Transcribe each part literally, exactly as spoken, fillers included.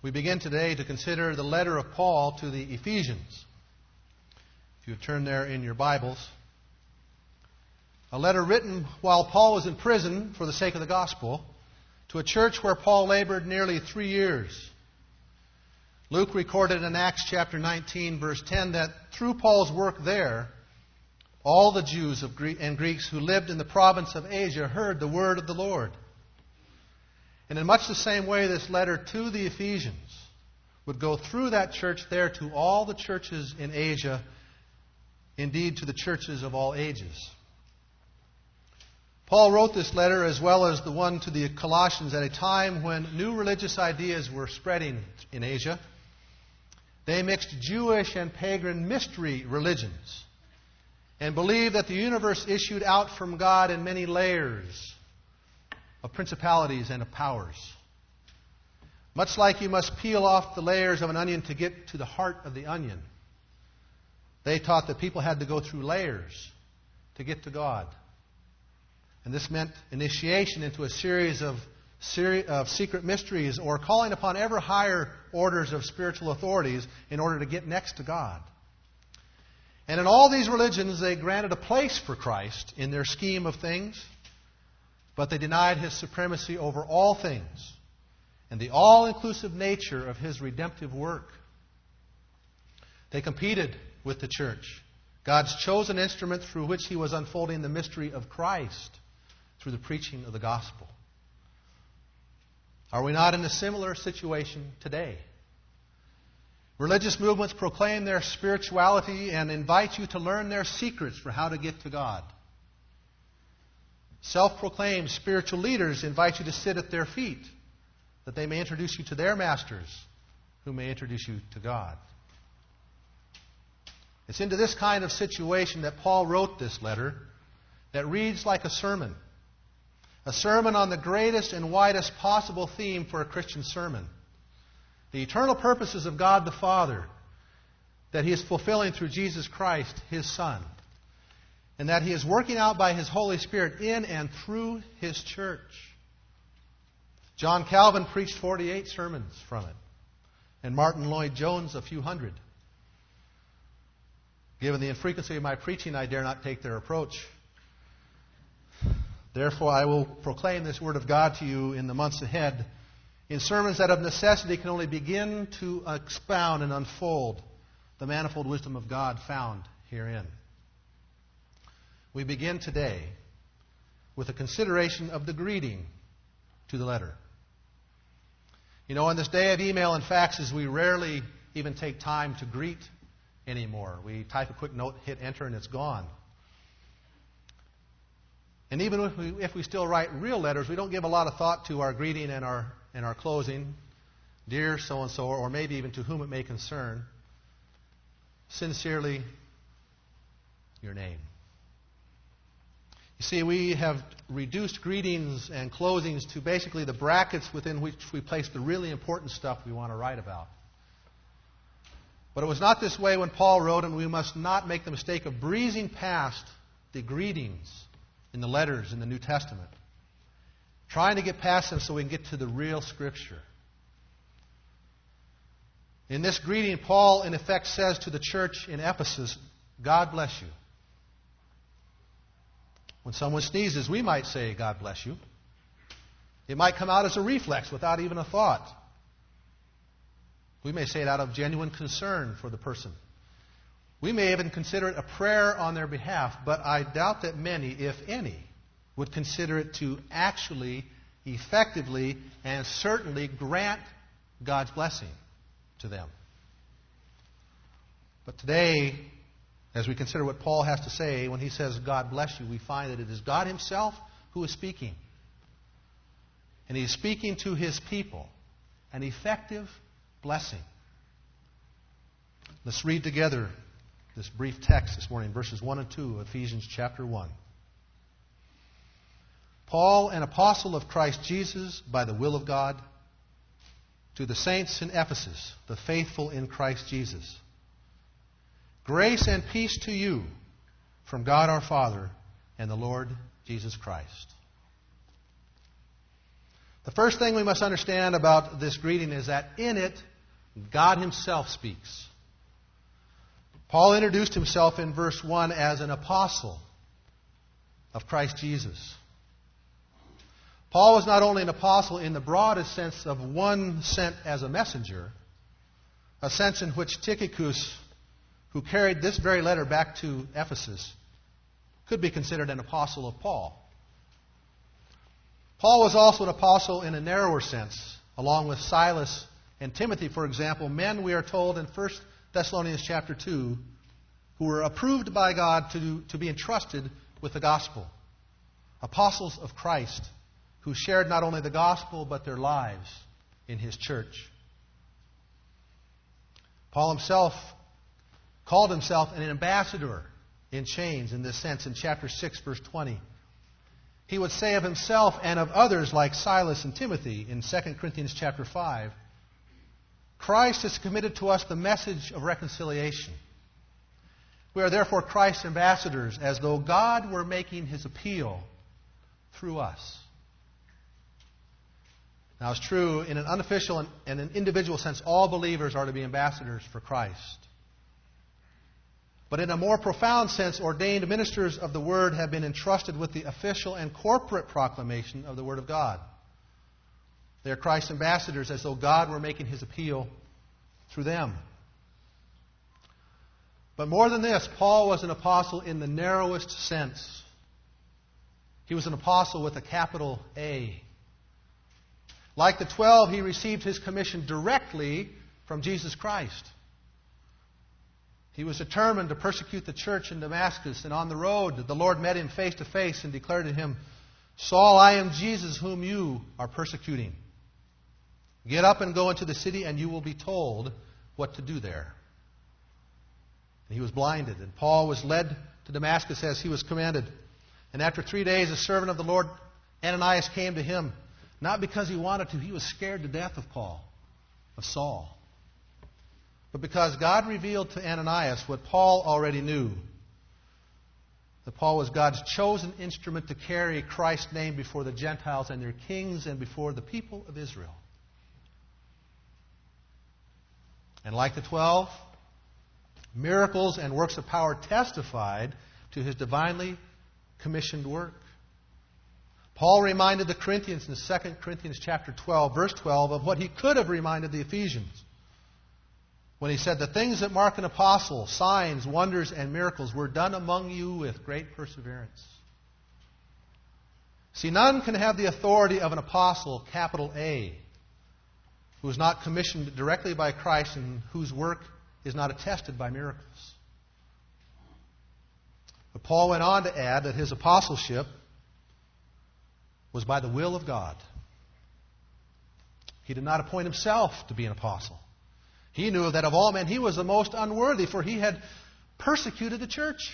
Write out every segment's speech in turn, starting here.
We begin today to consider the letter of Paul to the Ephesians. If you turn there in your Bibles. A letter written while Paul was in prison for the sake of the gospel to a church where Paul labored nearly three years. Luke recorded in Acts chapter nineteen, verse ten, that through Paul's work there, all the Jews and Greeks who lived in the province of Asia heard the word of the Lord. And in much the same way, this letter to the Ephesians would go through that church there to all the churches in Asia, indeed to the churches of all ages. Paul wrote this letter, as well as the one to the Colossians, at a time when new religious ideas were spreading in Asia. They mixed Jewish and pagan mystery religions and believed that the universe issued out from God in many layers of principalities and of powers. Much like you must peel off the layers of an onion to get to the heart of the onion, they taught that people had to go through layers to get to God. And this meant initiation into a series of, seri- of secret mysteries, or calling upon ever higher orders of spiritual authorities in order to get next to God. And in all these religions, they granted a place for Christ in their scheme of things, but they denied His supremacy over all things and the all-inclusive nature of His redemptive work. They competed with the church, God's chosen instrument through which He was unfolding the mystery of Christ through the preaching of the gospel. Are we not in a similar situation today? Religious movements proclaim their spirituality and invite you to learn their secrets for how to get to God. Self-proclaimed spiritual leaders invite you to sit at their feet, that they may introduce you to their masters, who may introduce you to God. It's into this kind of situation that Paul wrote this letter that reads like a sermon. A sermon on the greatest and widest possible theme for a Christian sermon. The eternal purposes of God the Father that He is fulfilling through Jesus Christ, His Son. And that He is working out by His Holy Spirit in and through His church. John Calvin preached forty-eight sermons from it. And Martin Lloyd-Jones a few hundred. Given the infrequency of my preaching, I dare not take their approach. Therefore, I will proclaim this Word of God to you in the months ahead in sermons that of necessity can only begin to expound and unfold the manifold wisdom of God found herein. We begin today with a consideration of the greeting to the letter. You know, in this day of email and faxes, we rarely even take time to greet anymore. We type a quick note, hit enter, and it's gone. And even if we, if we still write real letters, we don't give a lot of thought to our greeting and our, and our closing. Dear so-and-so, or maybe even to whom it may concern. Sincerely, your name. You see, we have reduced greetings and closings to basically the brackets within which we place the really important stuff we want to write about. But it was not this way when Paul wrote, and we must not make the mistake of breezing past the greetings in the letters in the New Testament, trying to get past them so we can get to the real Scripture. In this greeting, Paul, in effect, says to the church in Ephesus, God bless you. When someone sneezes, we might say, God bless you. It might come out as a reflex without even a thought. We may say it out of genuine concern for the person. We may even consider it a prayer on their behalf, but I doubt that many, if any, would consider it to actually, effectively, and certainly grant God's blessing to them. But today, as we consider what Paul has to say when he says, God bless you, we find that it is God Himself who is speaking. And He is speaking to His people an effective blessing. Let's read together this brief text this morning, verses one and two of Ephesians chapter one. Paul, an apostle of Christ Jesus, by the will of God, to the saints in Ephesus, the faithful in Christ Jesus. Grace and peace to you from God our Father and the Lord Jesus Christ. The first thing we must understand about this greeting is that in it, God Himself speaks. Paul introduced himself in verse one as an apostle of Christ Jesus. Paul was not only an apostle in the broadest sense of one sent as a messenger, a sense in which Tychicus, who carried this very letter back to Ephesus, could be considered an apostle of Paul. Paul was also an apostle in a narrower sense, along with Silas and Timothy, for example, men, we are told in First Thessalonians chapter two, who were approved by God to, to be entrusted with the gospel. Apostles of Christ, who shared not only the gospel, but their lives in His church. Paul himself called himself an ambassador in chains in this sense in chapter six, verse twenty. He would say of himself and of others like Silas and Timothy in Second Corinthians chapter five, Christ has committed to us the message of reconciliation. We are therefore Christ's ambassadors, as though God were making His appeal through us. Now, it's true, in an unofficial and and an individual sense, all believers are to be ambassadors for Christ. But in a more profound sense, ordained ministers of the Word have been entrusted with the official and corporate proclamation of the Word of God. They are Christ's ambassadors, as though God were making His appeal through them. But more than this, Paul was an apostle in the narrowest sense. He was an apostle with a capital A. Like the twelve, he received his commission directly from Jesus Christ. He was determined to persecute the church in Damascus, and on the road the Lord met him face to face and declared to him, "Saul, I am Jesus whom you are persecuting. Get up and go into the city, and you will be told what to do there." And he was blinded, and Paul was led to Damascus as he was commanded. And after three days, a servant of the Lord, Ananias, came to him, not because he wanted to. He was scared to death of Paul, of Saul. But because God revealed to Ananias what Paul already knew, that Paul was God's chosen instrument to carry Christ's name before the Gentiles and their kings and before the people of Israel. And like the twelve, miracles and works of power testified to his divinely commissioned work. Paul reminded the Corinthians in Second Corinthians chapter twelve, verse twelve, of what he could have reminded the Ephesians when he said, "The things that mark an apostle, signs, wonders, and miracles, were done among you with great perseverance." See, none can have the authority of an apostle, capital A, who is not commissioned directly by Christ and whose work is not attested by miracles. But Paul went on to add that his apostleship was by the will of God. He did not appoint himself to be an apostle. He knew that of all men he was the most unworthy, for he had persecuted the church.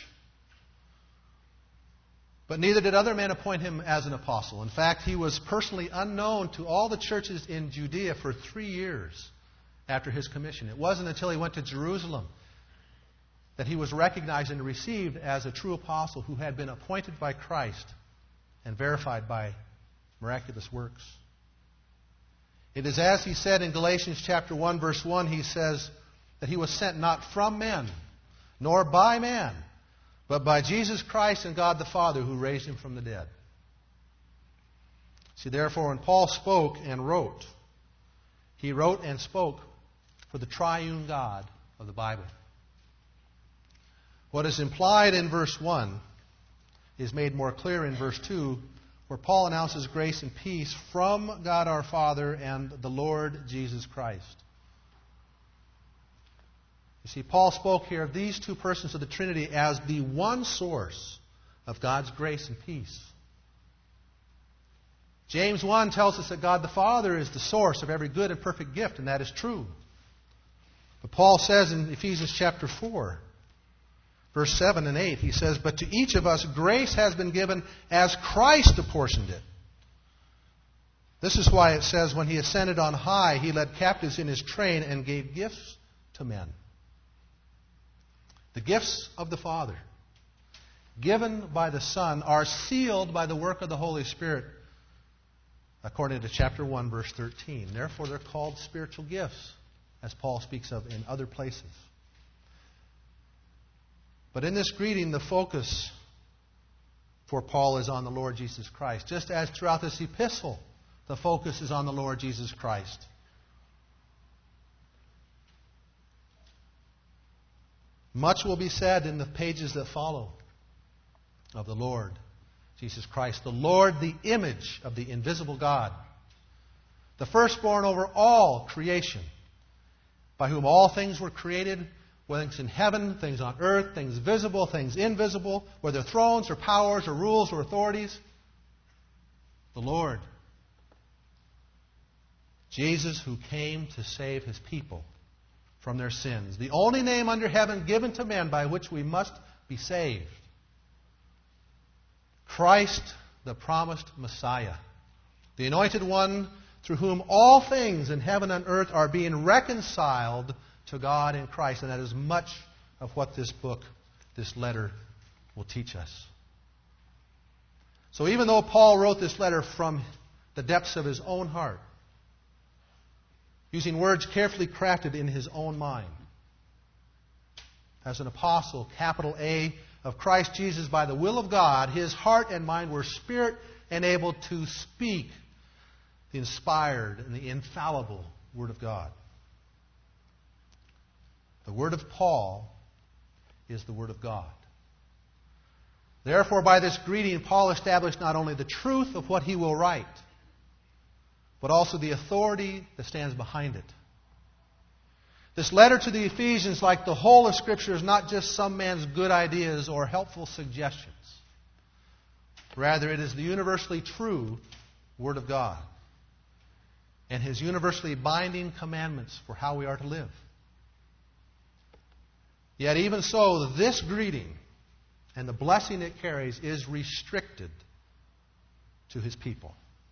But neither did other men appoint him as an apostle. In fact, he was personally unknown to all the churches in Judea for three years after his commission. It wasn't until he went to Jerusalem that he was recognized and received as a true apostle who had been appointed by Christ and verified by miraculous works. It is as he said in Galatians chapter one, verse one, he says that he was sent not from men, nor by man, but by Jesus Christ and God the Father who raised him from the dead. See, therefore, when Paul spoke and wrote, he wrote and spoke for the triune God of the Bible. What is implied in verse one is made more clear in verse two, where Paul announces grace and peace from God our Father and the Lord Jesus Christ. You see, Paul spoke here of these two persons of the Trinity as the one source of God's grace and peace. James one tells us that God the Father is the source of every good and perfect gift, and that is true. But Paul says in Ephesians chapter four, verse seven and eight, he says, "But to each of us grace has been given as Christ apportioned it." This is why it says, "When he ascended on high, he led captives in his train and gave gifts to men." The gifts of the Father, given by the Son, are sealed by the work of the Holy Spirit, according to chapter one, verse thirteen. Therefore, they're called spiritual gifts, as Paul speaks of in other places. But in this greeting, the focus for Paul is on the Lord Jesus Christ. Just as throughout this epistle, the focus is on the Lord Jesus Christ. Much will be said in the pages that follow of the Lord Jesus Christ. The Lord, the image of the invisible God. The firstborn over all creation, by whom all things were created, whether things in heaven, things on earth, things visible, things invisible, whether thrones or powers or rules or authorities. The Lord, Jesus, who came to save His people from their sins. The only name under heaven given to men by which we must be saved. Christ, the promised Messiah. The anointed one through whom all things in heaven and earth are being reconciled to God in Christ. And that is much of what this book, this letter, will teach us. So even though Paul wrote this letter from the depths of his own heart, using words carefully crafted in his own mind, as an apostle, capital A, of Christ Jesus by the will of God, his heart and mind were spirit-enabled to speak the inspired and the infallible Word of God. The Word of Paul is the Word of God. Therefore, by this greeting, Paul established not only the truth of what he will write, but also the authority that stands behind it. This letter to the Ephesians, like the whole of Scripture, is not just some man's good ideas or helpful suggestions. Rather, it is the universally true Word of God and His universally binding commandments for how we are to live. Yet even so, this greeting and the blessing it carries is restricted to His people.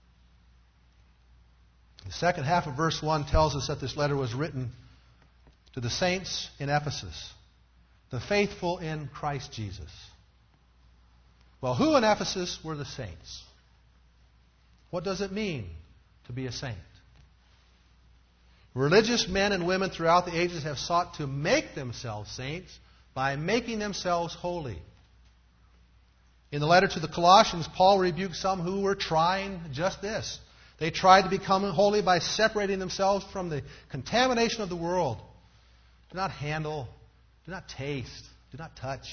The second half of verse one tells us that this letter was written to the saints in Ephesus, the faithful in Christ Jesus. Well, who in Ephesus were the saints? What does it mean to be a saint? Religious men and women throughout the ages have sought to make themselves saints by making themselves holy. In the letter to the Colossians, Paul rebuked some who were trying just this. They tried to become holy by separating themselves from the contamination of the world. Do not handle, do not taste, do not touch.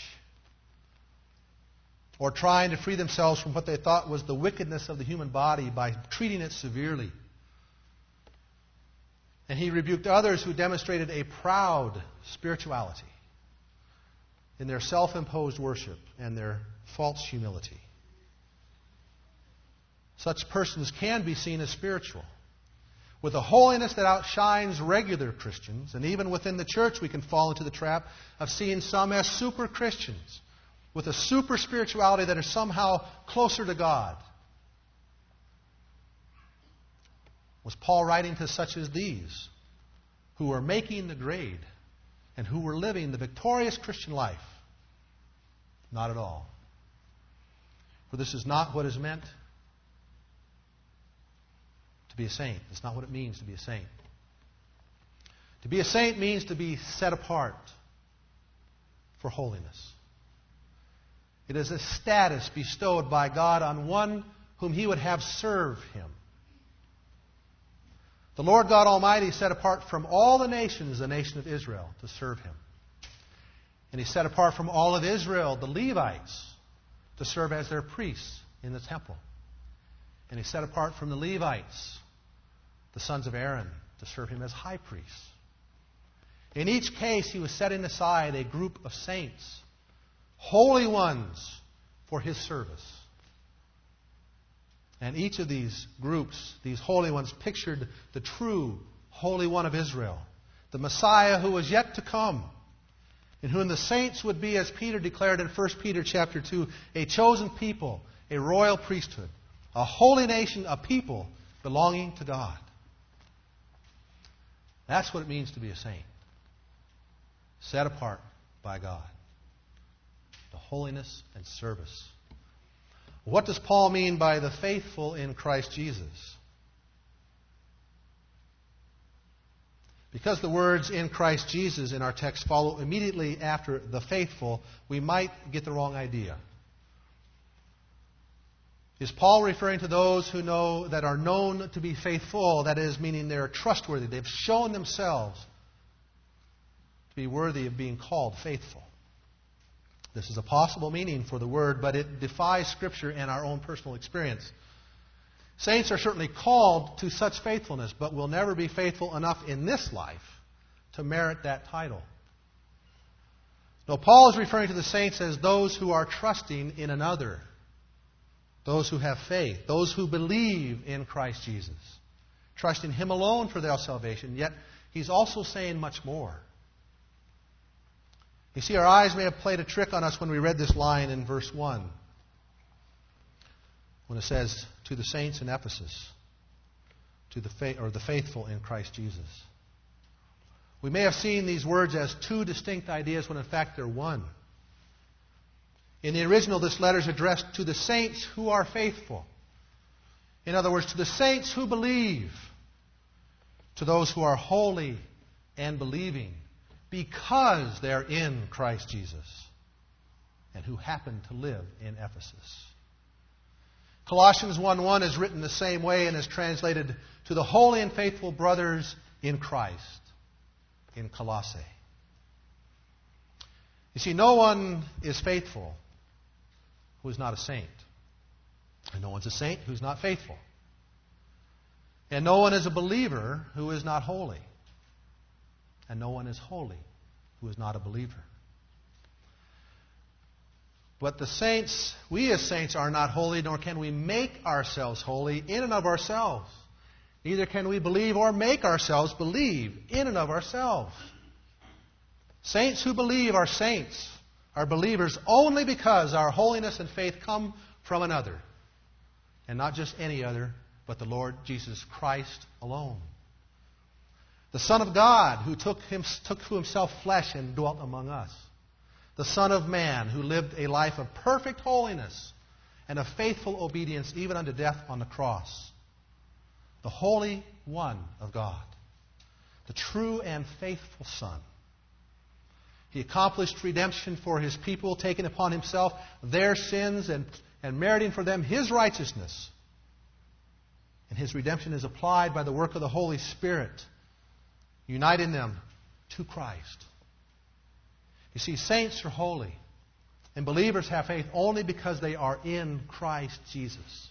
Or trying to free themselves from what they thought was the wickedness of the human body by treating it severely. And he rebuked others who demonstrated a proud spirituality in their self-imposed worship and their false humility. Such persons can be seen as spiritual, with a holiness that outshines regular Christians. And even within the church we can fall into the trap of seeing some as super Christians, with a super spirituality that is somehow closer to God. Was Paul writing to such as these, who were making the grade and who were living the victorious Christian life? Not at all. For this is not what is meant to be a saint. It's not what it means to be a saint. To be a saint means to be set apart for holiness. It is a status bestowed by God on one whom He would have serve Him. The Lord God Almighty set apart from all the nations the nation of Israel to serve Him. And He set apart from all of Israel the Levites to serve as their priests in the temple. And He set apart from the Levites the sons of Aaron to serve Him as high priests. In each case, He was setting aside a group of saints, holy ones, for His service. And each of these groups, these holy ones, pictured the true Holy One of Israel, the Messiah who was yet to come, in whom the saints would be, as Peter declared in First Peter chapter two, a chosen people, a royal priesthood, a holy nation, a people belonging to God. That's what it means to be a saint. Set apart by God. The holiness and service. What does Paul mean by the faithful in Christ Jesus? Because the words "in Christ Jesus" in our text follow immediately after "the faithful," we might get the wrong idea. Is Paul referring to those who know that are known to be faithful? That is, meaning they're trustworthy. They've shown themselves to be worthy of being called faithful. This is a possible meaning for the word, but it defies Scripture and our own personal experience. Saints are certainly called to such faithfulness, but will never be faithful enough in this life to merit that title. No, Paul is referring to the saints as those who are trusting in another, those who have faith, those who believe in Christ Jesus, trusting Him alone for their salvation. Yet he's also saying much more. You see, our eyes may have played a trick on us when we read this line in verse one, when it says, "To the saints in Ephesus, to the fa- or the faithful in Christ Jesus." We may have seen these words as two distinct ideas when in fact they're one. In the original, this letter is addressed to the saints who are faithful. In other words, to the saints who believe, to those who are holy and believing because they're in Christ Jesus and who happen to live in Ephesus. Colossians one one is written the same way and is translated to the holy and faithful brothers in Christ in Colossae. You see, no one is faithful who is not a saint. And no one's a saint who's not faithful. And no one is a believer who is not holy. And no one is holy who is not a believer. But the saints, we as saints are not holy, nor can we make ourselves holy in and of ourselves. Neither can we believe or make ourselves believe in and of ourselves. Saints who believe are saints, are believers only because our holiness and faith come from another. And not just any other, but the Lord Jesus Christ alone. The Son of God who took, him, took to Himself flesh and dwelt among us. The Son of Man who lived a life of perfect holiness and of faithful obedience even unto death on the cross. The Holy One of God. The true and faithful Son. He accomplished redemption for His people, taking upon Himself their sins and, and meriting for them His righteousness. And His redemption is applied by the work of the Holy Spirit, uniting them to Christ. You see, saints are holy, and believers have faith only because they are in Christ Jesus.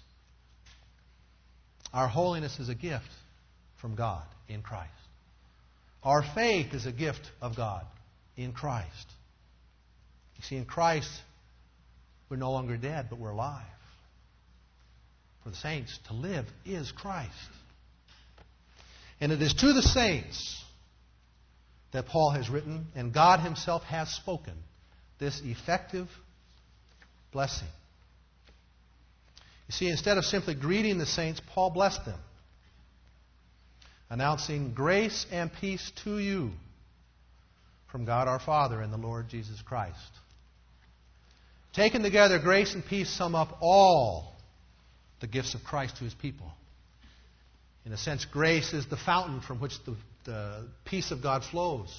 Our holiness is a gift from God in Christ. Our faith is a gift of God in Christ. You see, in Christ, we're no longer dead, but we're alive. For the saints, to live is Christ. And it is to the saints that Paul has written, and God Himself has spoken, this effective blessing. You see, instead of simply greeting the saints, Paul blessed them, announcing grace and peace to you from God our Father and the Lord Jesus Christ. Taken together, grace and peace sum up all the gifts of Christ to His people. In a sense, grace is the fountain from which the, the peace of God flows.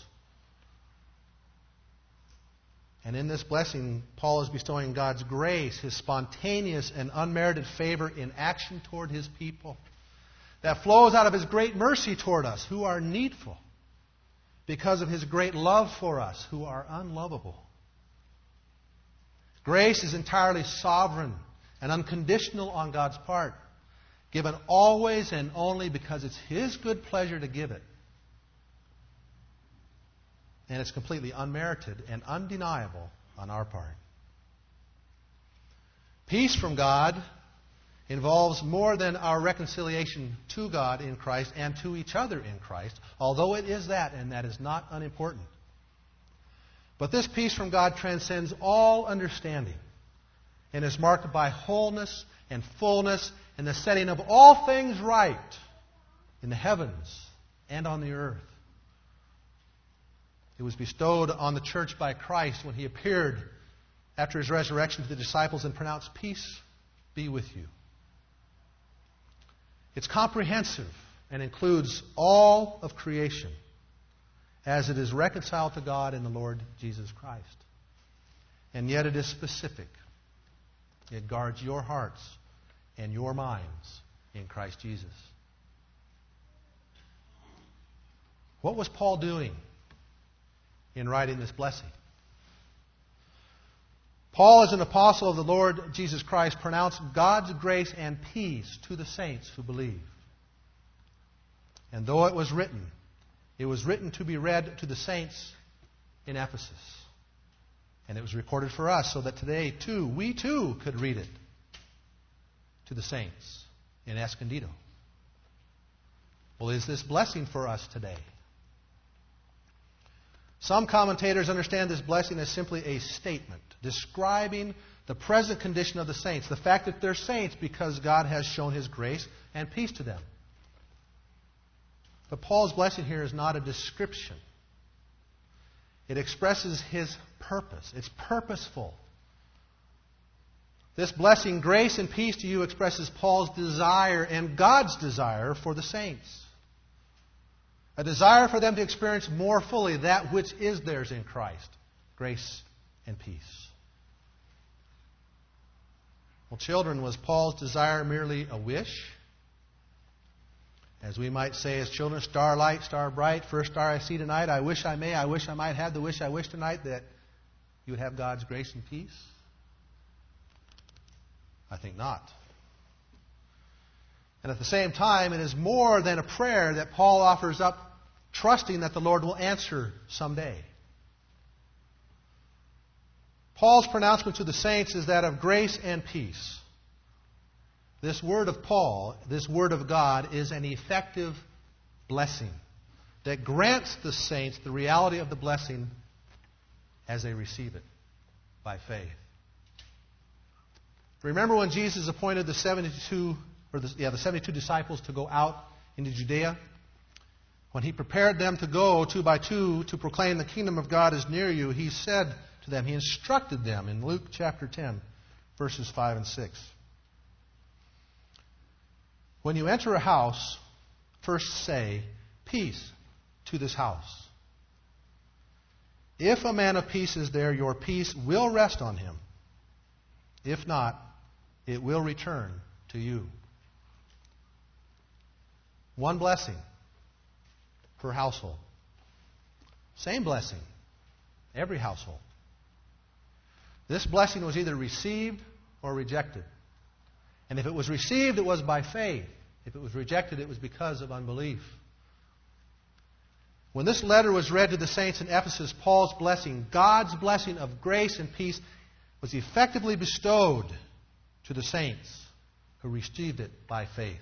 And in this blessing, Paul is bestowing God's grace, His spontaneous and unmerited favor in action toward His people, that flows out of His great mercy toward us, who are needful, because of His great love for us, who are unlovable. Grace is entirely sovereign and unconditional on God's part, given always and only because it's His good pleasure to give it. And it's completely unmerited and undeniable on our part. Peace from God involves more than our reconciliation to God in Christ and to each other in Christ, although it is that, and that is not unimportant. But this peace from God transcends all understanding and is marked by wholeness and fullness and the setting of all things right in the heavens and on the earth. It was bestowed on the church by Christ when He appeared after His resurrection to the disciples and pronounced, "Peace be with you." It's comprehensive and includes all of creation, as it is reconciled to God in the Lord Jesus Christ. And yet it is specific. It guards your hearts and your minds in Christ Jesus. What was Paul doing in writing this blessing? Paul, as an apostle of the Lord Jesus Christ, pronounced God's grace and peace to the saints who believe. And though it was written, it was written to be read to the saints in Ephesus. And it was recorded for us so that today, too, we too could read it to the saints in Escondido. Well, is this blessing for us today? Some commentators understand this blessing as simply a statement describing the present condition of the saints, the fact that they're saints because God has shown His grace and peace to them. But Paul's blessing here is not a description. It expresses his purpose. It's purposeful. This blessing, grace and peace to you, expresses Paul's desire and God's desire for the saints. A desire for them to experience more fully that which is theirs in Christ, grace and peace. Well, children, was Paul's desire merely a wish? As we might say as children, starlight, star bright, first star I see tonight, I wish I may, I wish I might have the wish I wish tonight that you would have God's grace and peace? I think not. And at the same time, it is more than a prayer that Paul offers up, trusting that the Lord will answer someday. Paul's pronouncement to the saints is that of grace and peace. This word of Paul, this word of God, is an effective blessing that grants the saints the reality of the blessing as they receive it by faith. Remember when Jesus appointed the seventy-two, or the, yeah, the seventy-two disciples to go out into Judea? When He prepared them to go two by two to proclaim the kingdom of God is near you, He said to them, He instructed them in Luke chapter ten, verses five and six. When you enter a house, first say, peace to this house. If a man of peace is there, your peace will rest on him. If not, it will return to you. One blessing per household. Same blessing, every household. This blessing was either received or rejected. And if it was received, it was by faith. If it was rejected, it was because of unbelief. When this letter was read to the saints in Ephesus, Paul's blessing, God's blessing of grace and peace, was effectively bestowed to the saints who received it by faith.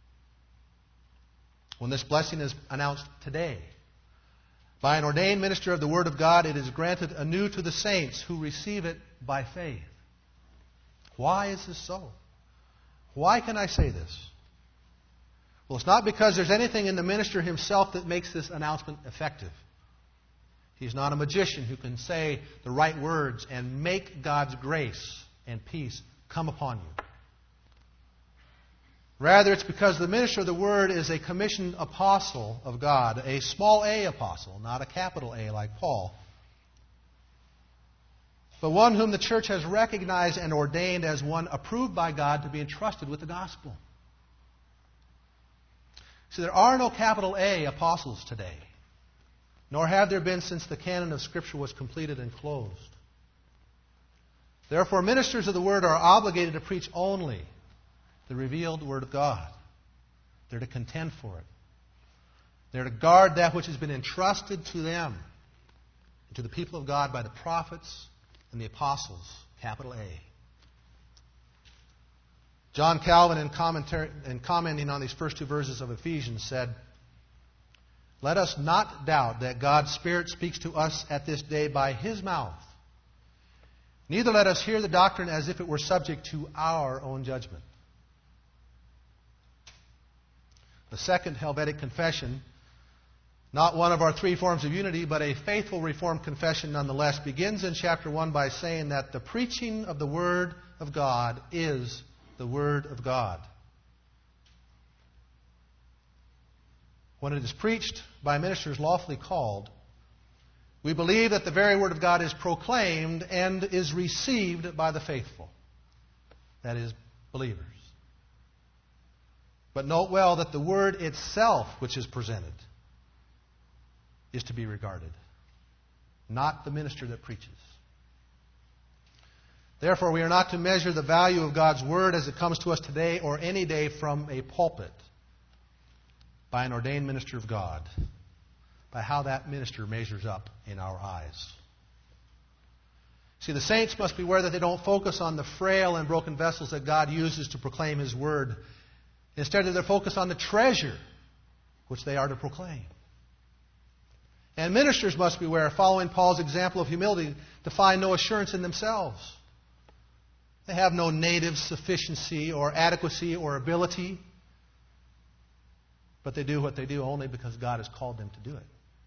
When this blessing is announced today by an ordained minister of the Word of God, it is granted anew to the saints who receive it by faith. Why is this so? Why can I say this? Well, it's not because there's anything in the minister himself that makes this announcement effective. He's not a magician who can say the right words and make God's grace and peace come upon you. Rather, it's because the minister of the Word is a commissioned apostle of God, a small a apostle, not a capital A like Paul, but one whom the church has recognized and ordained as one approved by God to be entrusted with the gospel. See, there are no capital A apostles today, nor have there been since the canon of Scripture was completed and closed. Therefore, ministers of the Word are obligated to preach only the revealed Word of God. They're to contend for it. They're to guard that which has been entrusted to them, and to the people of God by the prophets and the apostles, capital A. John Calvin, in, commentary, in commenting on these first two verses of Ephesians, said, "Let us not doubt that God's Spirit speaks to us at this day by His mouth. Neither let us hear the doctrine as if it were subject to our own judgment." The second Helvetic Confession, not one of our three forms of unity, but a faithful Reformed confession nonetheless, begins in chapter one by saying that the preaching of the Word of God is the Word of God. When it is preached by ministers lawfully called, We believe that the very Word of God is proclaimed and is received by the faithful. That is, believers. But note well that the Word itself, which is presented, is to be regarded, not the minister that preaches. Therefore, we are not to measure the value of God's Word as it comes to us today or any day from a pulpit by an ordained minister of God, by how that minister measures up in our eyes. See, the saints must beware that they don't focus on the frail and broken vessels that God uses to proclaim His Word. Instead, they're focused on the treasure which they are to proclaim. And ministers must beware, following Paul's example of humility, to find no assurance in themselves. They have no native sufficiency or adequacy or ability, but they do what they do only because God has called them to do it.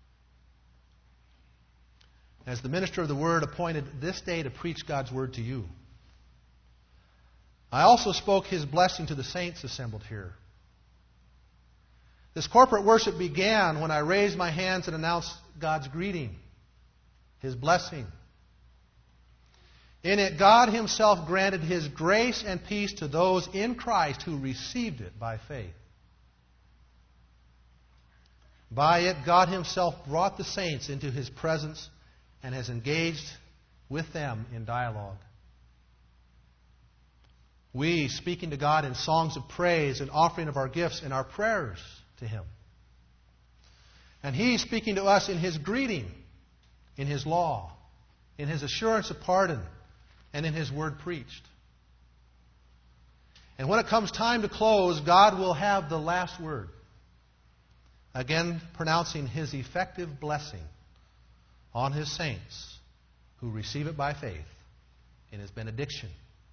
As the minister of the Word appointed this day to preach God's Word to you, I also spoke His blessing to the saints assembled here. This corporate worship began when I raised my hands and announced God's greeting, His blessing. In it, God Himself granted His grace and peace to those in Christ who received it by faith. By it, God Himself brought the saints into His presence and has engaged with them in dialogue. We, speaking to God in songs of praise and offering of our gifts and our prayers to Him. And He speaking to us in His greeting, in His law, in His assurance of pardon, and in His word preached. And when it comes time to close, God will have the last word. Again, pronouncing His effective blessing on His saints who receive it by faith in His benediction.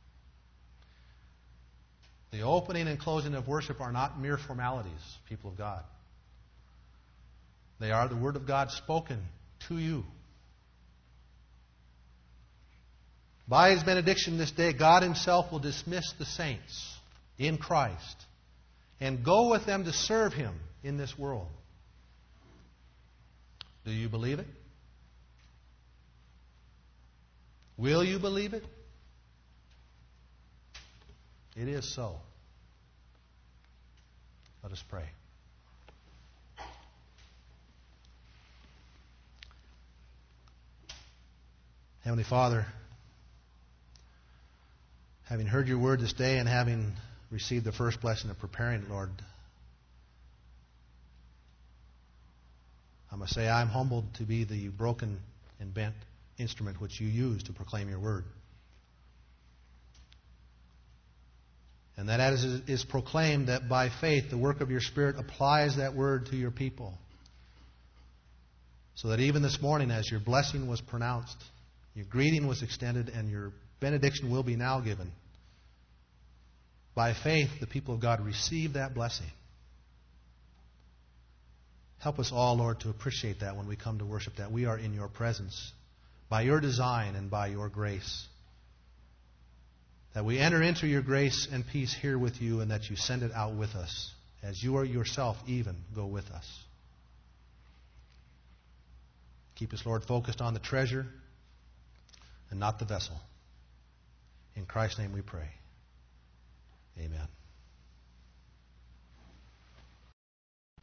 The opening and closing of worship are not mere formalities, people of God. They are the Word of God spoken to you. By His benediction this day, God Himself will dismiss the saints in Christ and go with them to serve Him in this world. Do you believe it? Will you believe it? It is so. Let us pray. Heavenly Father, having heard your word this day and having received the first blessing of preparing it, Lord, I must say I'm humbled to be the broken and bent instrument which you use to proclaim your word. And that as it is proclaimed, that by faith the work of your Spirit applies that word to your people. So that even this morning, as your blessing was pronounced, your greeting was extended, and your benediction will be now given, by faith the people of God receive that blessing. Help us all, Lord, to appreciate that when we come to worship, that we are in your presence, by your design and by your grace. That we enter into your grace and peace here with you, and that you send it out with us, as you are yourself even go with us. Keep us, Lord, focused on the treasure and not the vessel. In Christ's name we pray. Amen.